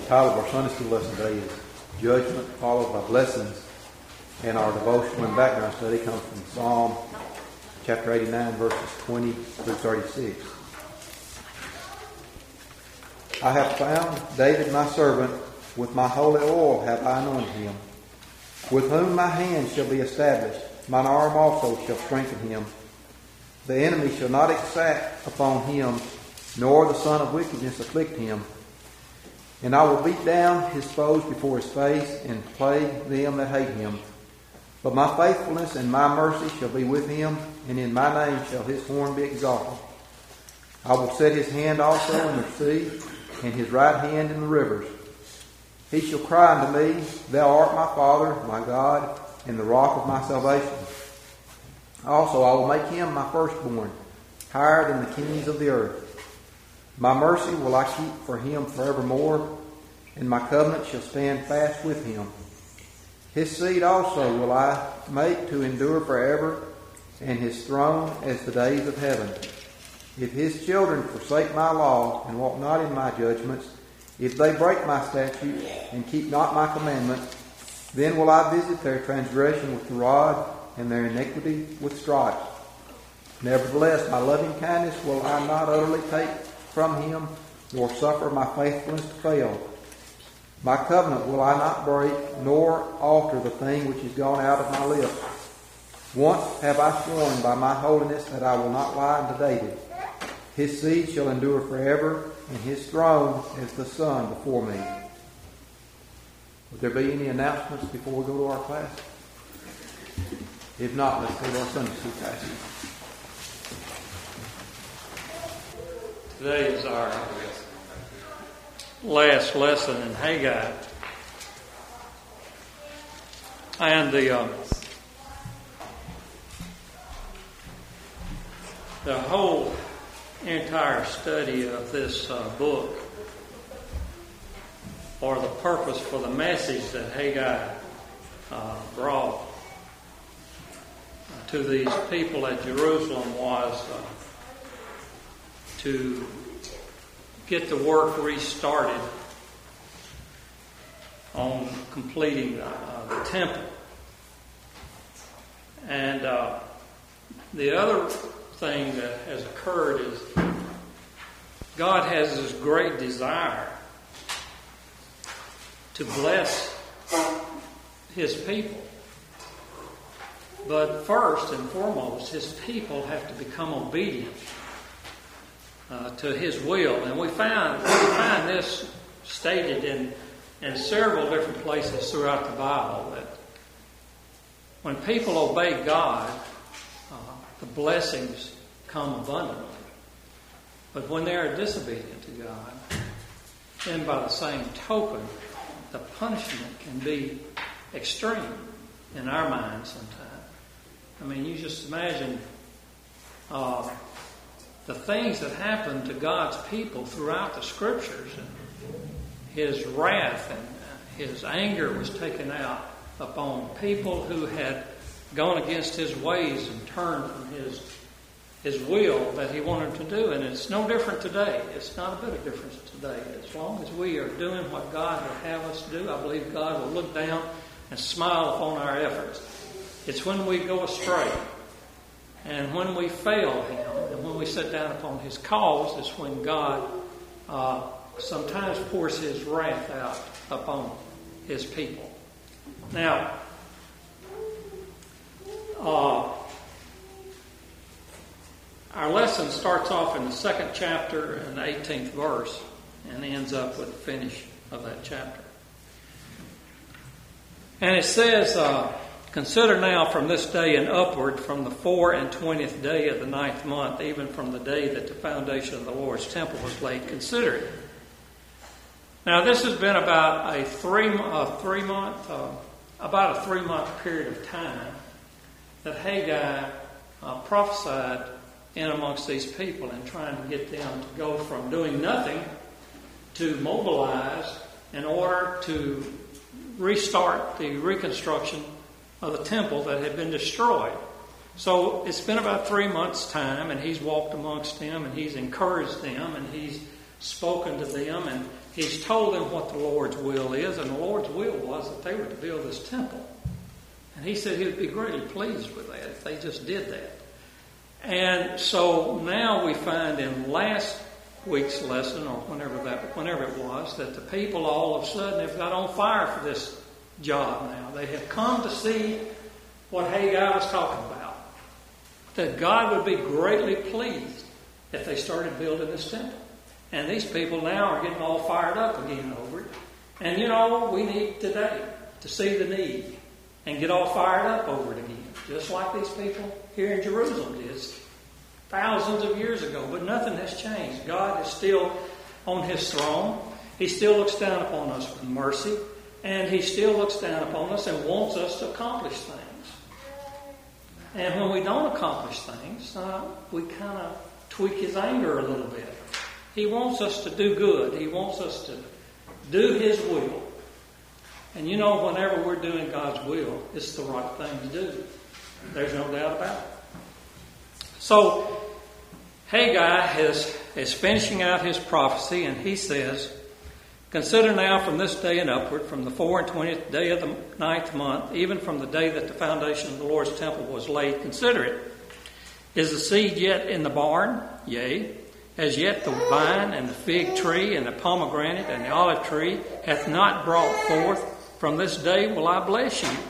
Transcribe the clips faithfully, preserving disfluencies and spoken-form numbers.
title of our Sunday school lesson today is Judgment Followed by Blessings. And our devotional and background study comes from Psalm chapter eighty-nine, verses twenty through thirty-six. I have found David my servant, with my holy oil have I anointed him, with whom my hand shall be established, mine arm also shall strengthen him. The enemy shall not exact upon him, nor the son of wickedness afflict him. And I will beat down his foes before his face, and plague them that hate him. But my faithfulness and my mercy shall be with him, and in my name shall his horn be exalted. I will set his hand also in the sea, and his right hand in the rivers. He shall cry unto me, Thou art my Father, my God, and the rock of my salvation. Also I will make him my firstborn, higher than the kings of the earth. My mercy will I keep for him forevermore, and my covenant shall stand fast with him. His seed also will I make to endure forever, and his throne as the days of heaven. If his children forsake my law, and walk not in my judgments, if they break my statutes, and keep not my commandments, then will I visit their transgression with the rod, and their iniquity with stripes. Nevertheless, my loving kindness will I not utterly take from him, nor suffer my faithfulness to fail. My covenant will I not break, nor alter the thing which is gone out of my lips. Once have I sworn by my holiness that I will not lie unto David. His seed shall endure forever, and his throne as the sun before me. Would there be any announcements before we go to our class? If not, let's go to our Sunday school passage. Today is our last lesson in Haggai. And the um, the whole entire study of this uh, book, or the purpose for the message that Haggai uh, brought to these people at Jerusalem, was uh, to get the work restarted on completing uh, the temple. And uh, the other thing that has occurred is God has this great desire to bless his people. But first and foremost, his people have to become obedient uh, to his will. And we find, we find this stated in, in several different places throughout the Bible, that when people obey God, uh, the blessings come abundantly. But when they are disobedient to God, then by the same token, the punishment can be extreme in our minds sometimes. I mean, you just imagine uh, the things that happen to God's people throughout the Scriptures. And his wrath and his anger was taken out upon people who had gone against his ways and turned from his his will that he wanted to do. And it's no different today. It's not a bit of difference today. As long as we are doing what God would have us do, I believe God will look down and smile upon our efforts. It's when we go astray, and when we fail him, and when we sit down upon his cause, is when God uh, sometimes pours his wrath out upon his people. Now, uh, our lesson starts off in the second chapter and the eighteenth verse, and ends up with the finish of that chapter. And it says, uh, Consider now from this day and upward, from the four and twentieth day of the ninth month, even from the day that the foundation of the Lord's temple was laid, consider it. Now, this has been about a three, a three month, uh, about a three month period of time that Haggai uh, prophesied in amongst these people, and trying to get them to go from doing nothing to mobilize in order to restart the reconstruction of the temple that had been destroyed. So it's been about three months' time, and he's walked amongst them, and he's encouraged them, and he's spoken to them, and he's told them what the Lord's will is, and the Lord's will was that they were to build this temple. And he said he would be greatly pleased with that if they just did that. And so now we find in last week's lesson, or whenever that, whenever it was, that the people all of a sudden have got on fire for this job now. They have come to see what Haggai was talking about. That God would be greatly pleased if they started building this temple. And these people now are getting all fired up again over it. And you know, we need today to see the need and get all fired up over it again. Just like these people here in Jerusalem did thousands of years ago. But nothing has changed. God is still on His throne. He still looks down upon us with mercy. And He still looks down upon us and wants us to accomplish things. And when we don't accomplish things, uh, we kind of tweak His anger a little bit. He wants us to do good. He wants us to do His will. And you know, whenever we're doing God's will, it's the right thing to do. There's no doubt about it. So, Haggai is, is finishing out his prophecy, and he says, "Consider now from this day and upward, from the four and twentieth day of the ninth month, even from the day that the foundation of the Lord's temple was laid, consider it. Is the seed yet in the barn? Yea. As yet the vine and the fig tree and the pomegranate and the olive tree hath not brought forth. From this day will I bless you."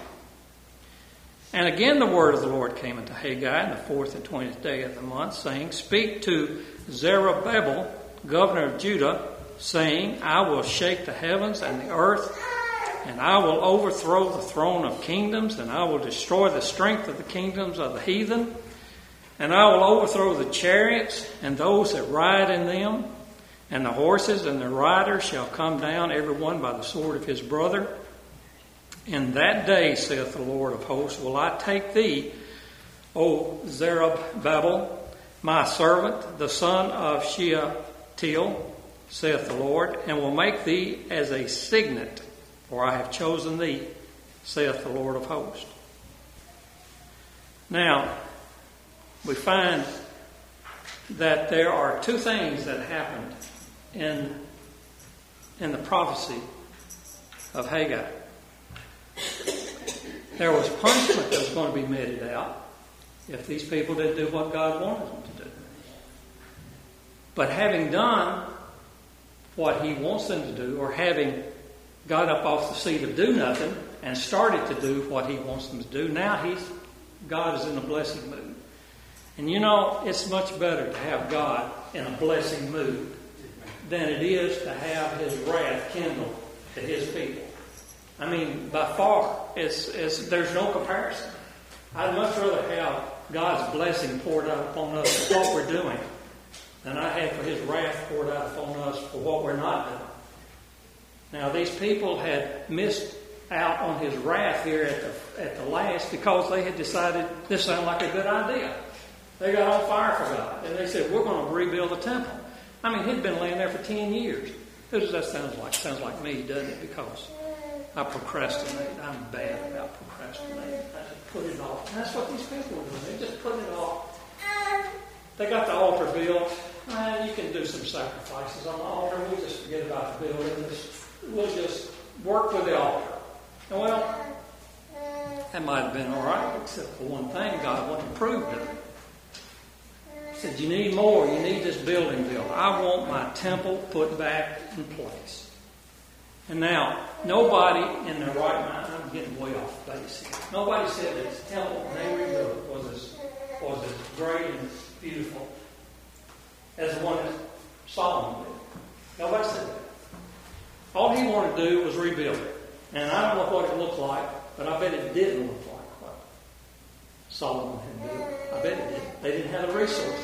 And again the word of the Lord came unto Haggai in the fourth and twentieth day of the month, saying, "Speak to Zerubbabel, governor of Judah, saying, I will shake the heavens and the earth, and I will overthrow the throne of kingdoms, and I will destroy the strength of the kingdoms of the heathen, and I will overthrow the chariots and those that ride in them, and the horses and the riders shall come down, every one by the sword of his brother. In that day, saith the Lord of hosts, will I take thee, O Zerubbabel, my servant, the son of Shealtiel, saith the Lord, and will make thee as a signet, for I have chosen thee, saith the Lord of hosts." Now, we find that there are two things that happened in, in the prophecy of Haggai. There was punishment that was going to be meted out if these people didn't do what God wanted them to do. But having done what He wants them to do, or having got up off the seat of do nothing and started to do what He wants them to do, now he's God is in a blessing mood. And you know, it's much better to have God in a blessing mood than it is to have His wrath kindled to His people. I mean, by far, it's, it's, there's no comparison. I'd much rather have God's blessing poured out upon us for what we're doing than I have for His wrath poured out upon us for what we're not doing. Now, these people had missed out on His wrath here at the, at the last because they had decided this sounded like a good idea. They got on fire for God. And they said, we're going to rebuild the temple. I mean, he'd been laying there for ten years. Who does that sound like? Sounds like me, doesn't it? Because I procrastinate. I'm bad about procrastinating. I just put it off. And that's what these people are doing. They just put it off. They got the altar built. Uh, you can do some sacrifices on the altar. We'll just forget about the building. We'll just work with the altar. And well, that might have been all right, except for one thing. God wanted to prove to them. He said, you need more. You need this building built. I want my temple put back in place. And now, nobody in their right mind, I'm getting way off base here. Nobody said that this temple, when they rebuilt it, was as, was as great and beautiful as the one that Solomon did. Nobody said that. All he wanted to do was rebuild it. And I don't know what it looked like, but I bet it didn't look like what Solomon had built. I bet it did. They didn't have the resources.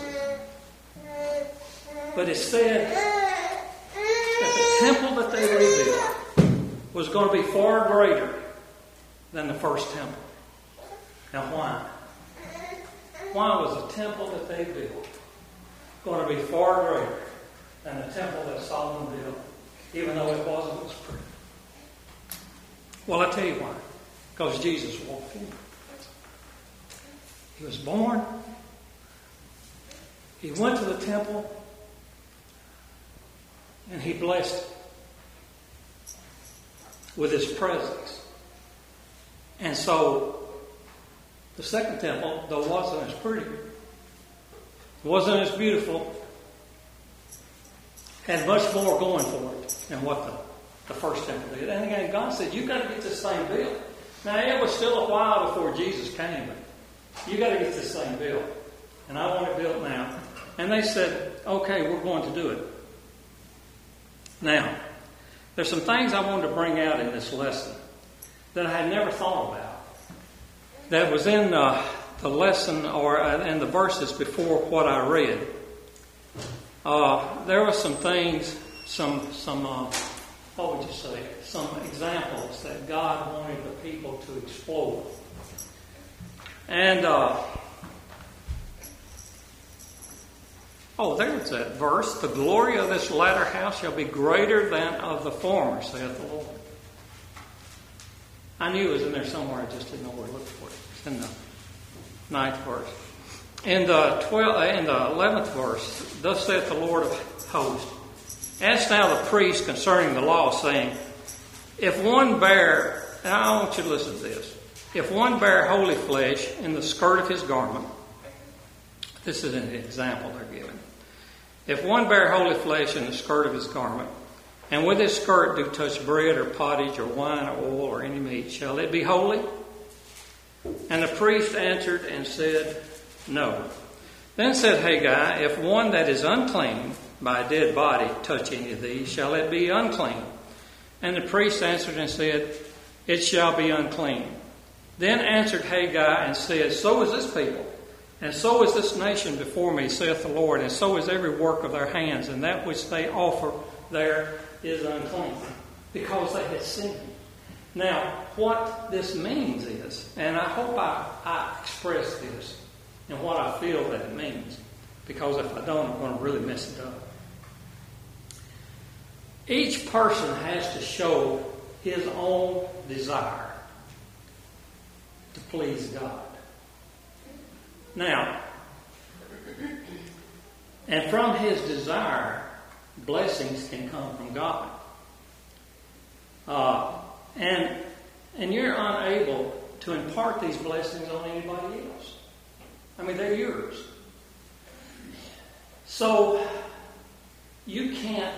But it said that the temple that they rebuilt was going to be far greater than the first temple. Now why? Why was the temple that they built going to be far greater than the temple that Solomon built, even though it wasn't as pretty? Well, I tell you why. Because Jesus walked in. He was born. He went to the temple. And He blessed it. with His presence. And so, the second temple, though wasn't as pretty, wasn't as beautiful, had much more going for it than what the, the first temple did. And again, God said, you've got to get this thing built. Now, it was still a while before Jesus came, but you got to get this thing built. And I want it built now. And they said, okay, we're going to do it. Now, there's some things I wanted to bring out in this lesson that I had never thought about. That was in uh, the lesson or uh, in the verses before what I read. Uh, there were some things, some, some uh, what would you say, some examples that God wanted the people to explore. And, uh, oh, there's that verse. The glory of this latter house shall be greater than of the former, saith the Lord. I knew it was in there somewhere, I just didn't know where to look for it. It's in the ninth verse. In the twelfth, in the eleventh verse, thus saith the Lord of hosts, ask now the priest concerning the law, saying, if one bear, and I want you to listen to this, if one bear holy flesh in the skirt of his garment, this is an example they're giving. If one bear holy flesh in the skirt of his garment, and with his skirt do touch bread or pottage or wine or oil or any meat, shall it be holy? And the priest answered and said, no. Then said Haggai, if one that is unclean by a dead body touch any of these, shall it be unclean? And the priest answered and said, it shall be unclean. Then answered Haggai and said, so is this people, and so is this nation before me, saith the Lord, and so is every work of their hands, and that which they offer there is unclean, because they had sinned. Now, what this means is, and I hope I, I express this and what I feel that it means, because if I don't, I'm going to really mess it up. Each person has to show his own desire to please God. Now, and from his desire, blessings can come from God. Uh, and and you're unable to impart these blessings on anybody else. I mean, they're yours. So you can't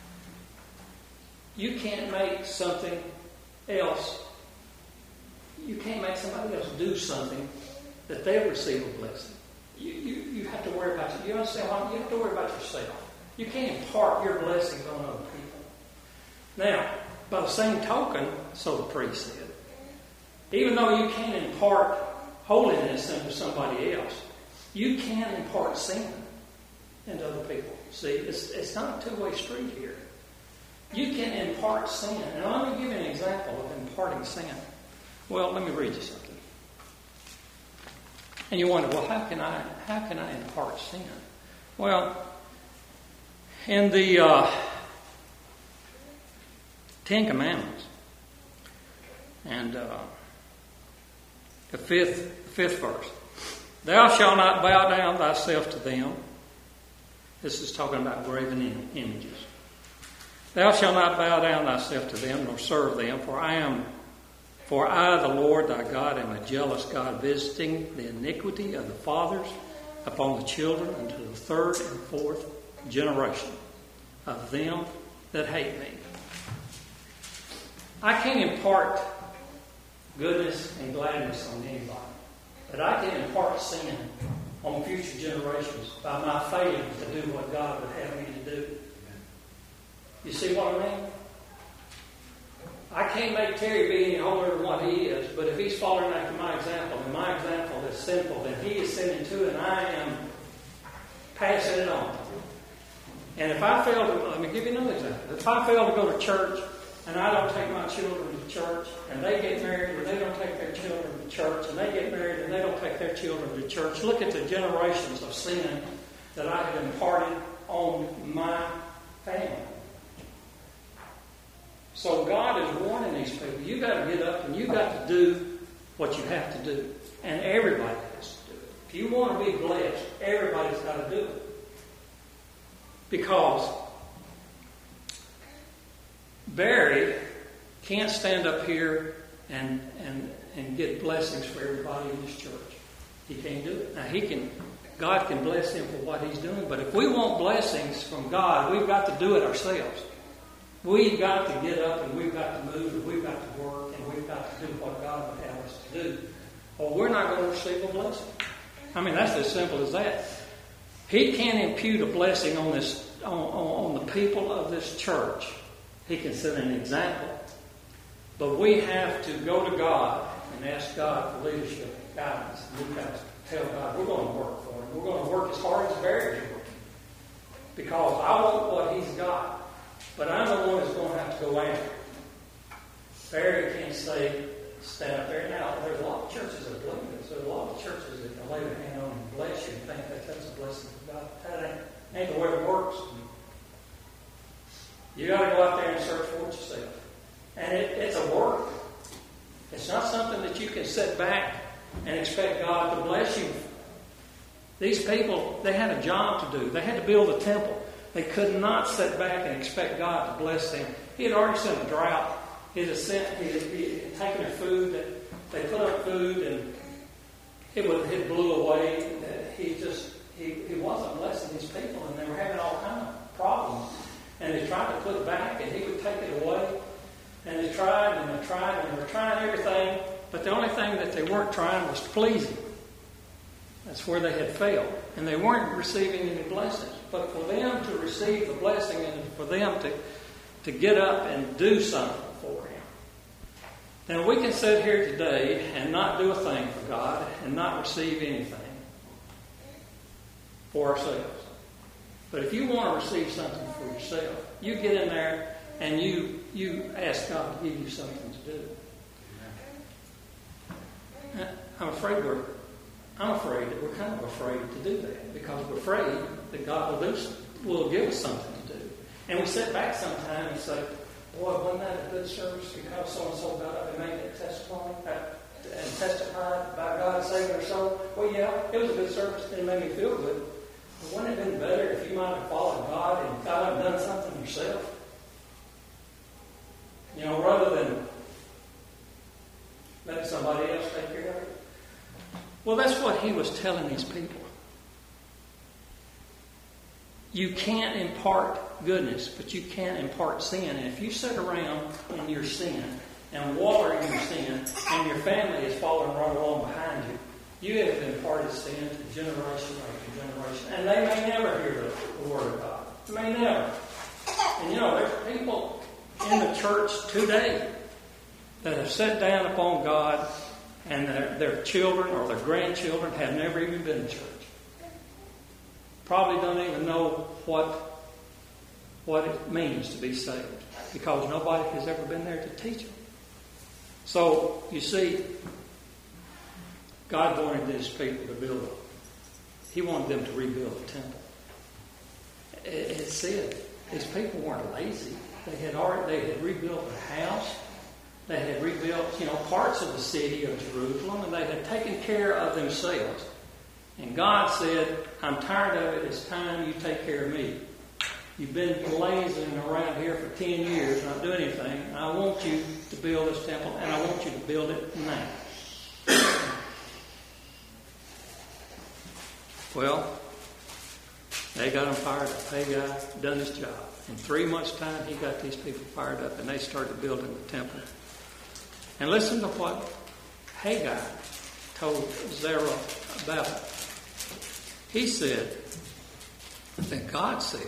you can't make something else. You can't make somebody else do something that they'll receive a blessing. You, you, you have to worry about you. You understand what? You have to worry about yourself. You can't impart your blessings on other people. Now, by the same token, so the priest said, even though you can't impart holiness into somebody else, you can impart sin into other people. See, it's, it's not a two-way street here. You can impart sin. And let me give you an example of imparting sin. Well, let me read you something. And you wonder, well, how can I how can I impart sin? Well, in the uh, Ten Commandments, and uh, the fifth the fifth verse, thou shalt not bow down thyself to them. This is talking about graven im- images. Thou shalt not bow down thyself to them, nor serve them, for I am For I, the Lord thy God, am a jealous God, visiting the iniquity of the fathers upon the children unto the third and fourth generation of them that hate me. I can't impart goodness and gladness on anybody, but I can impart sin on future generations by my failing to do what God would have me to do. You see what I mean? I can't make Terry be any holier than what he is, but if he's following after my example, and my example is sinful, then he is sinning too, and I am passing it on. And if I fail to, let me give you another example. If I fail to go to church, and I don't take my children to church, and they get married, and they don't take their children to church, and they get married, and they don't take their children to church, look at the generations of sin that I have imparted on my family. So God is warning these people, you got to get up and you got to do what you have to do. And everybody has to do it. If you want to be blessed, everybody's got to do it. Because Barry can't stand up here and and and get blessings for everybody in this church. He can't do it. Now he can. God can bless him for what he's doing, but if we want blessings from God, we've got to do it ourselves. We've got to get up and we've got to move and we've got to work and we've got to do what God would have us to do, or we're not going to receive a blessing. I mean, that's as simple as that. He can't impute a blessing on this on, on, on the people of this church. He can set an example, but we have to go to God and ask God for leadership and guidance. And we've got to tell God we're going to work for him. We're going to work as hard as Barry can work, because I want what he's got. But I'm the one that's going to have to go after it. Barry can't say, stand up there. Now, there's a lot of churches that believe this. There's a lot of churches that can lay their hand on and bless you and think that that's a blessing from God. That ain't, ain't the way it works. You got to go out there and search for it yourself. And it, it's a work. It's not something that you can sit back and expect God to bless you. These people, they had a job to do. They had to build a temple. They could not sit back and expect God to bless them. He had already sent a drought. He had sent, he had, he had taken their food. That they put up food and it would it blew away. He just he, he wasn't blessing these people, and they were having all kinds of problems. And they tried to put it back, and he would take it away. And they tried and they tried and they were trying everything, but the only thing that they weren't trying was to please him. That's where they had failed. And they weren't receiving any blessings. But for them to receive the blessing and for them to, to get up and do something for him. Now we can sit here today and not do a thing for God and not receive anything for ourselves. But if you want to receive something for yourself, you get in there and you, you ask God to give you something to do. I'm afraid we're I'm afraid that we're kind of afraid to do that, because we're afraid that God will do will give us something to do. And we sit back sometime and say, boy, wasn't that a good service because so-and-so got up and made that testimony and testified about God saving their soul? Well, yeah, it was a good service and it made me feel good. But wouldn't it have been better if you might have followed God and got up and done something yourself? You know, rather than letting somebody else take care of it. Well, that's what he was telling these people. You can't impart goodness, but you can impart sin. And if you sit around in your sin and water in your sin, and your family is following right along behind you, you have imparted sin to generation after generation. And they may never hear the, the Word of God. They may never. And you know, there's people in the church today that have sat down upon God, and their, their children or their grandchildren have never even been to church. Probably don't even know what, what it means to be saved, because nobody has ever been there to teach them. So, you see, God wanted these people to build a, He wanted them to rebuild the temple. It, it said, these people weren't lazy. They had already, they had rebuilt the house. They had rebuilt, you know, parts of the city of Jerusalem, and they had taken care of themselves. And God said, I'm tired of it. It's time you take care of me. You've been lazing around here for ten years, not doing anything. I want you to build this temple, and I want you to build it now. Well, they got him fired up. Haggai done his job. In three months' time, he got these people fired up, and they started building the temple. And listen to what Haggai told Zerubbabel. He said that God said,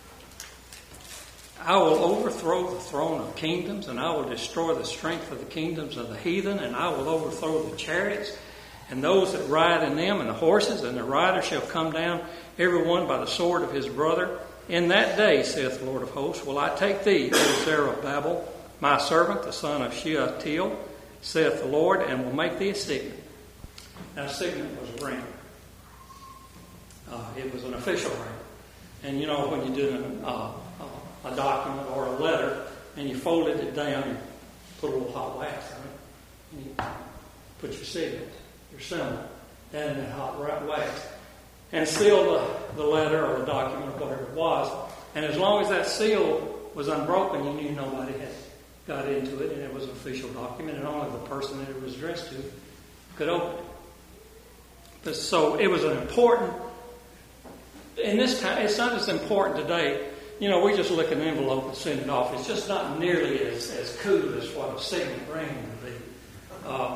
I will overthrow the throne of kingdoms, and I will destroy the strength of the kingdoms of the heathen, and I will overthrow the chariots and those that ride in them, and the horses, and the riders shall come down, every one by the sword of his brother. In that day, saith the Lord of hosts, will I take thee, O Zerubbabel, my servant, the son of Shealtiel, saith the Lord, and will make thee a signet. Now, a signet was a ring. Uh, it was an official ring. And you know, when you do an, uh, a document or a letter, and you folded it down, you put a little hot wax on it, and you put your signet, your symbol, down in that hot wax, and seal the, the letter or the document or whatever it was. And as long as that seal was unbroken, you knew nobody had got into it, and it was an official document, and only the person that it was addressed to could open it. But so it was an important, in this time, it's not as important today. You know, we just look at an envelope and send it off. It's just not nearly as, as cool as what a signet ring would be. Uh,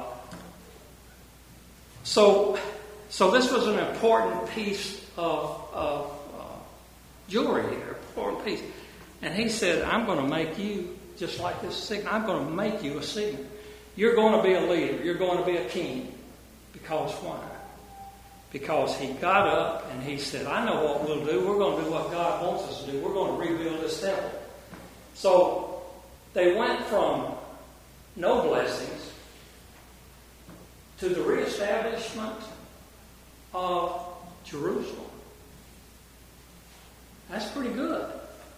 so, so this was an important piece of, of uh, jewelry here, important piece. And he said, I'm going to make you just like this signet. I'm going to make you a signet. You're going to be a leader. You're going to be a king. Because why? Because he got up and he said, I know what we'll do. We're going to do what God wants us to do. We're going to rebuild this temple. So they went from no blessings to the reestablishment of Jerusalem. That's pretty good.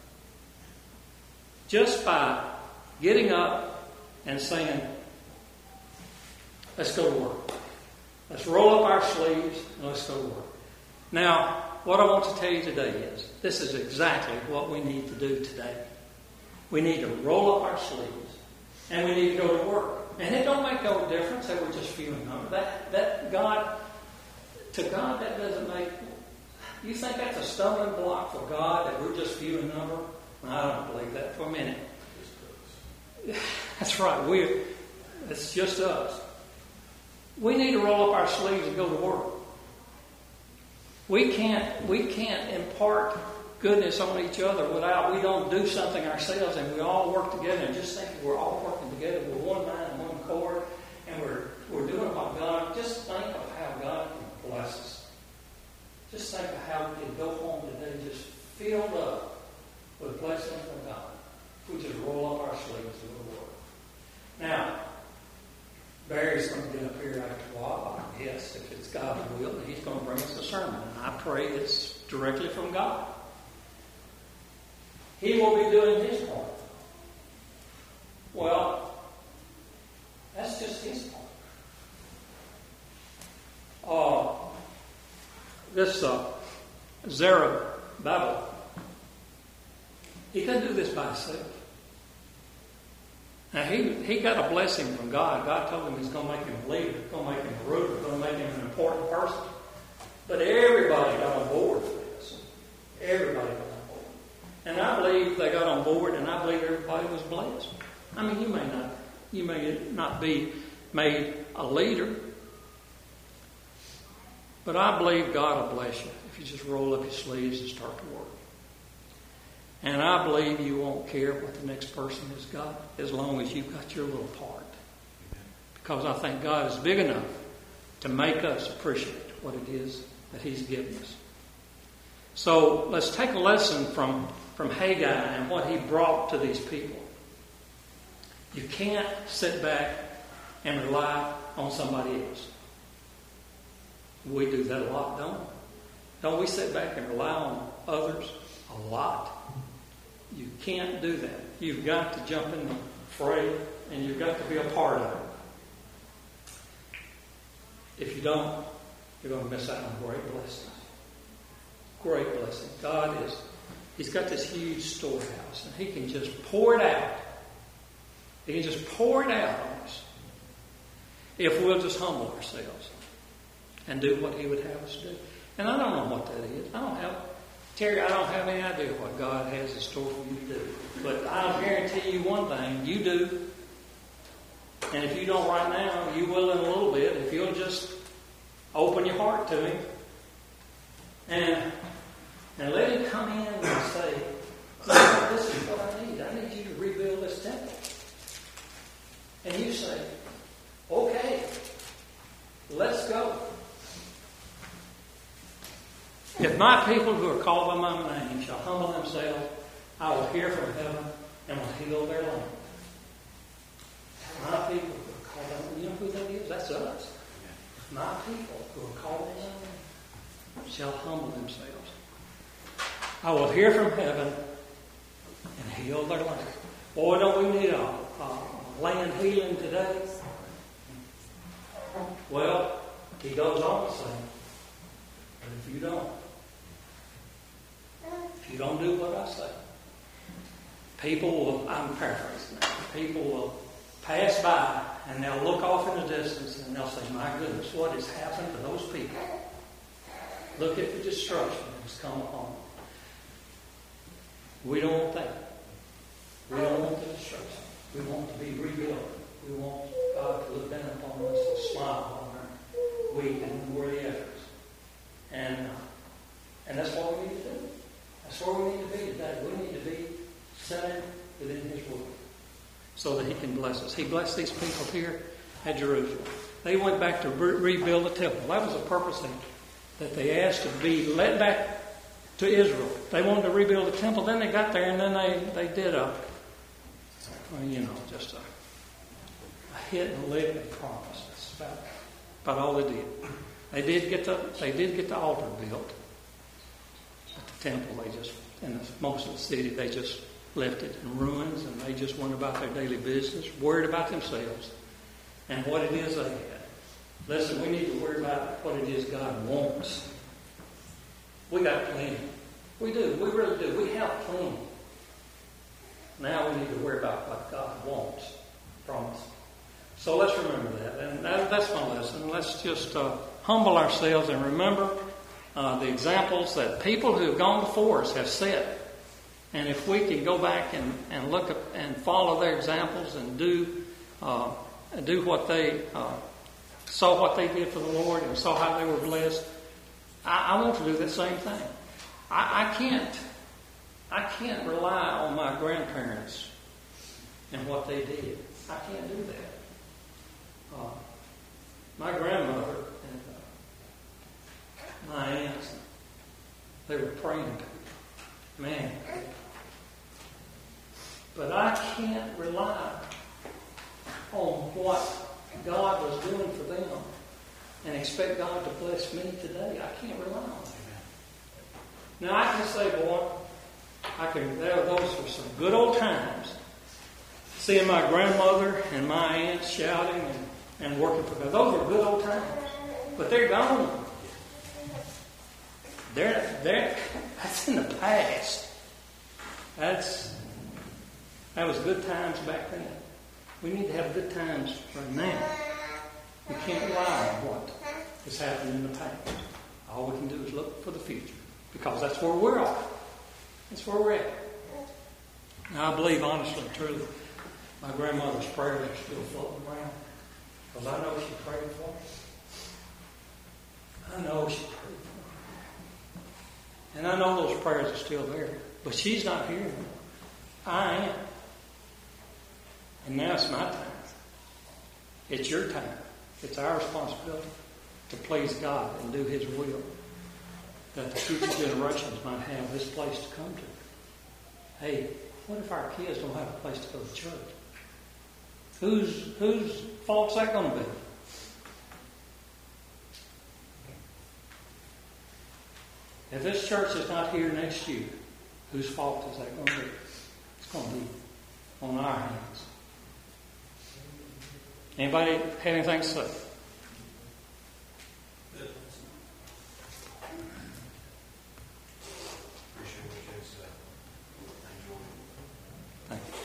Just by getting up and saying, let's go to work. Let's roll up our sleeves and let's go to work. Now, what I want to tell you today is, this is exactly what we need to do today. We need to roll up our sleeves and we need to go to work. And it don't make no difference that we're just few in number. That, that God, to God that doesn't make, you think that's a stumbling block for God that we're just few in number? I don't believe that for a minute. That's right. We're, it's just us. We need to roll up our sleeves and go to work. We can't, we can't impart goodness on each other without, we don't do something ourselves and we all work together and just think we're all working together with one mind, one accord, and we're, we're doing what God, just think of how God can bless us. Just think of how we can go home today just filled up with blessings from God. If we just roll up our sleeves and go to work. Now, Barry's going to get up here after a while. Yes, if it's God's will, he's going to bring us a sermon. And I pray it's directly from God. He will be doing his part. Well, that's just his part. Uh, this uh, Zerubbabel, he couldn't do this by himself. Now, he, he got a blessing from God. God told him he's going to make him a leader, going to make him a ruler, going to make him an important person. But everybody got on board for this. Everybody got on board. And I believe they got on board, and I believe everybody was blessed. I mean, you may not, you may not be made a leader, but I believe God will bless you if you just roll up your sleeves and start to work. And I believe you won't care what the next person has got as long as you've got your little part. Because I think God is big enough to make us appreciate what it is that he's given us. So let's take a lesson from, from Haggai and what he brought to these people. You can't sit back and rely on somebody else. We do that a lot, don't we? Don't we sit back and rely on others a lot? You can't do that. You've got to jump in the fray and you've got to be a part of it. If you don't, you're going to miss out on great blessings. Great blessings. God is, he's got this huge storehouse and he can just pour it out. He can just pour it out on us if we'll just humble ourselves and do what he would have us do. And I don't know what that is. I don't have Terry, I don't have any idea what God has in store for you to do. But I'll guarantee you one thing, you do. And if you don't right now, you will in a little bit. If you'll just open your heart to him and, and let him come in and say, this is what I need. I need you to rebuild this temple. And you say, okay, let's go. If my people who are called by my name shall humble themselves, I will hear from heaven and will heal their land. My people who are called by my name, you know who that is? That's us. My people who are called by my name shall humble themselves. I will hear from heaven and heal their land. Boy, don't we need a, a land healing today? Well, he goes on to say, but if you don't, if you don't do what I say, people will, I'm paraphrasing now, people will pass by and they'll look off in the distance and they'll say, my goodness, what has happened to those people? Look at the destruction that's come upon them. We don't want that. We don't want the destruction. We want to be rebuilt. We want God to look down upon us and smile on our weak and worthy efforts. And, uh, and that's what we need to do. That's where we need to be today. We need to be centered within His Word so that He can bless us. He blessed these people here at Jerusalem. They went back to re- rebuild the temple. That was the purpose that, that they asked to be led back to Israel. They wanted to rebuild the temple. Then they got there and then they, they did a, well, you know, just a, a hit and lick and promise. That's about, about all they did. They did get the they did get the altar built. But the temple, they just, in the, most of the city, they just left it in ruins and they just went about their daily business, worried about themselves and what it is they had. Listen, we need to worry about what it is God wants. We got plenty. We do. We really do. We have plenty. Now we need to worry about what God wants from us. So let's remember that. And that, that's my lesson. Let's just uh, humble ourselves and remember uh, the examples that people who have gone before us have set. And if we can go back and, and look at, and follow their examples and do uh, do what they uh, saw what they did for the Lord and saw how they were blessed, I, I want to do the same thing. I, I can't I can't rely on my grandparents and what they did. I can't do that. Uh, my grandmother and uh, my aunts, they were praying people. Man. But I can't rely on what God was doing for them and expect God to bless me today. I can't rely on that. Now I can say, boy, I can. There, those were some good old times. Seeing my grandmother and my aunts shouting and, and working for God. Those were good old times. But they're gone. They're, they're, that's in the past. That's, that was good times back then. We need to have good times right now. We can't rely on what has happened in the past. All we can do is look for the future. Because that's where we're at. That's where we're at. Now I believe honestly and truly, my grandmother's prayers are still floating around. Because I know she prayed for me. I know she prayed for me. And I know those prayers are still there. But she's not here anymore. I am. And now it's my time. It's your time. It's our responsibility to please God and do His will, that the future generations might have this place to come to. Hey, what if our kids don't have a place to go to church? Whose whose fault's that going to be? If this church is not here next year, whose fault is that going to be? It's going to be on our hands. Anybody have anything to say? Thank you.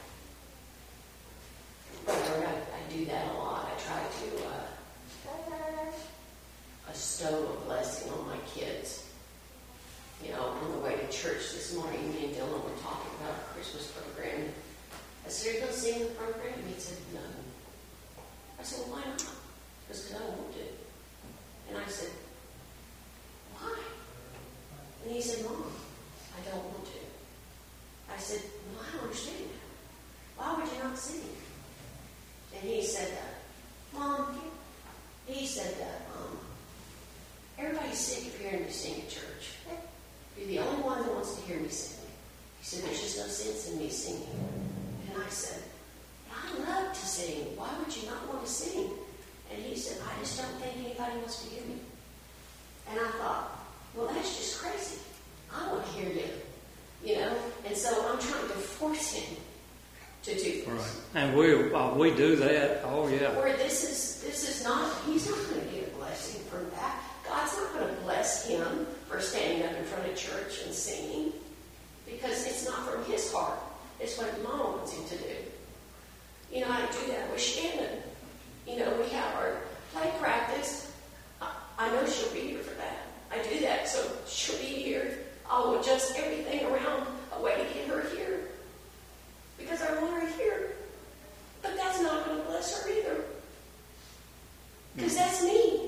Brother, I, I do that a lot. I try to uh, bestow a blessing on my kids. You know, on the way to church this morning, me and Dylan were talking about our Christmas program. I said, "Are you going to sing the program?" And he said, "No." I said, "Well, why not?" Because I don't want to. And I said, "Why?" And he said, "Mom, I don't want to." I said, "Well, I don't understand that. Why would you not sing?" And he said, uh, "Mom," he said, uh, um, "everybody's sick of hearing me sing at church. You're the only one that wants to hear me sing." He said, "There's just no sense in me singing." And I said, "I love to sing. Why would you not want to sing?" And he said, "I just don't think anybody wants to hear me." And I thought, well, that's just crazy. I want to hear you. You know? And so I'm trying to force him to do this. Right. And we uh, we do that. Oh, yeah. Where this is, this is not, he's not going to get a blessing from that. God's not going to bless him for standing up in front of church and singing. Because it's not from his heart. It's what Mom wants him to do. You know, I do that with Shannon. You know, we have our play practice. I, I know she'll be here for that. I do that, so she'll be here. I'll adjust everything around a way to get her here. Because I want her here. But that's not going to bless her either. Because that's me.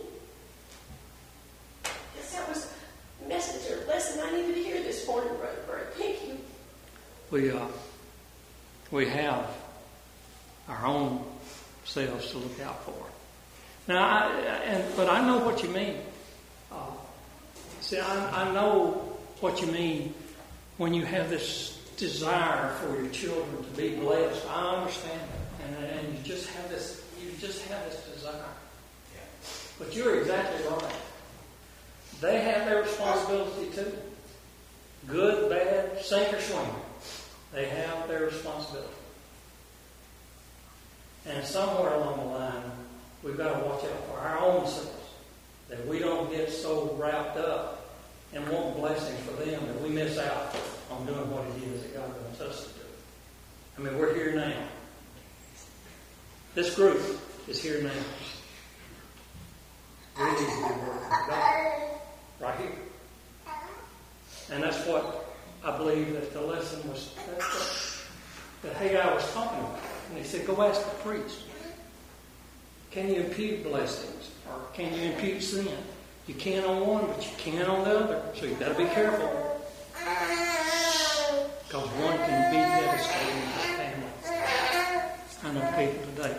Because that was a message or lesson I needed to hear this morning, Brother Bert. Thank you. We, uh, we have our own selves to look out for. Now, I, and but I know what you mean. Uh, see, I, I know what you mean when you have this desire for your children to be blessed. I understand that, and, and you just have this, you just have this desire. But you're exactly right. They have their responsibility too. Good, bad, sink or swim. They have their responsibility. And somewhere along the line, we've got to watch out for our own selves, that we don't get so wrapped up and want blessings for them that we miss out on doing what it is that God wants us to do. I mean, we're here now. This group is here now. We need to be working for God right here. And that's what I believe that the lesson was, that, that Haggai was talking about. And he said, go ask the priest. Can you impute blessings? Or can you impute sin? You can on one, but you can on the other. So you've got to be careful. Because one can be devastating to the family. I know people today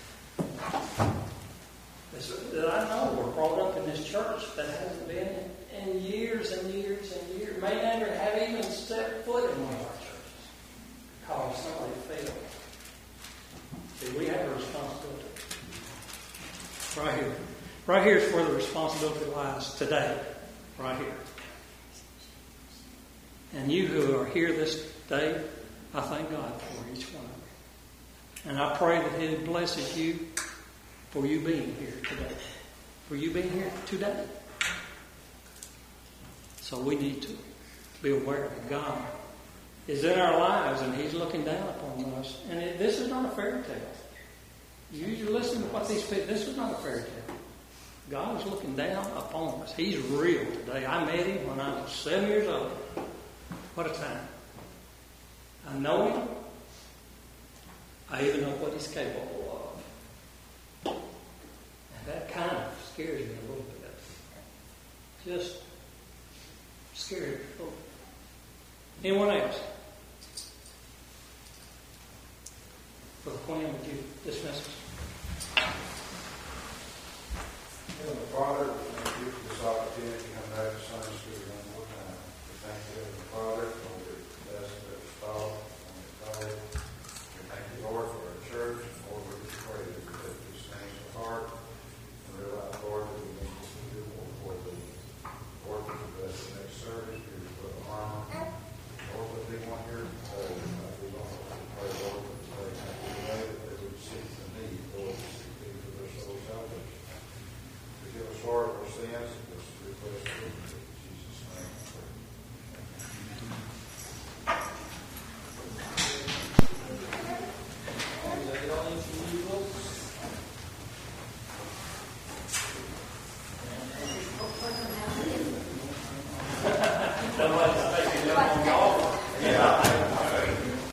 that I know were brought up in this church that hasn't been in, in years and years and years. May never have even stepped foot in one of our churches because somebody failed. See, we have a responsibility. Right here. Right here is where the responsibility lies today. Right here. And you who are here this day, I thank God for each one of you. And I pray that He blesses you for you being here today. For you being here today. So we need to be aware that God is in our lives and He's looking down upon us. And it, this is not a fairy tale. You, you listen to what these people, this is not a fairy tale. God is looking down upon us. He's real today. I met Him when I was seven years old. What a time. I know Him. I even know what He's capable of. And that kind of scares me a little bit. Just scared me a little bit. Anyone else? Brother Quinn, would you dismiss us? Heavenly Father, we thank you for this opportunity to come back to Sunday School one more time. We thank you, Heavenly Father, for the lesson that was taught.